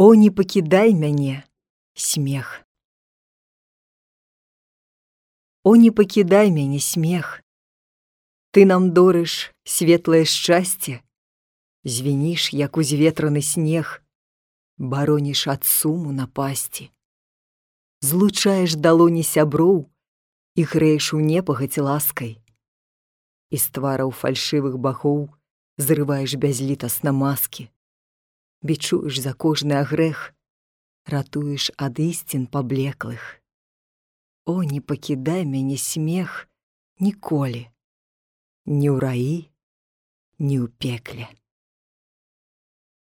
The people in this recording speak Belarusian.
О, не пакідай мяне, смех. О, не пакідай мяне, смех. Ты нам дорыш светлае шчасце, звініш, як узветраны снег, бароніш ад суму напасці. Злучаеш далоні сяброў і грэеш у непагадзь ласкай. І з твараў фальшывых бахоў зрываеш бязлітасна маскі. Бичуеш за кожны агрэх, ратуеш ад ісцін паблеклых. О, не пакідай мяне, смех, ніколі, ні ў раі, ні ў пекле.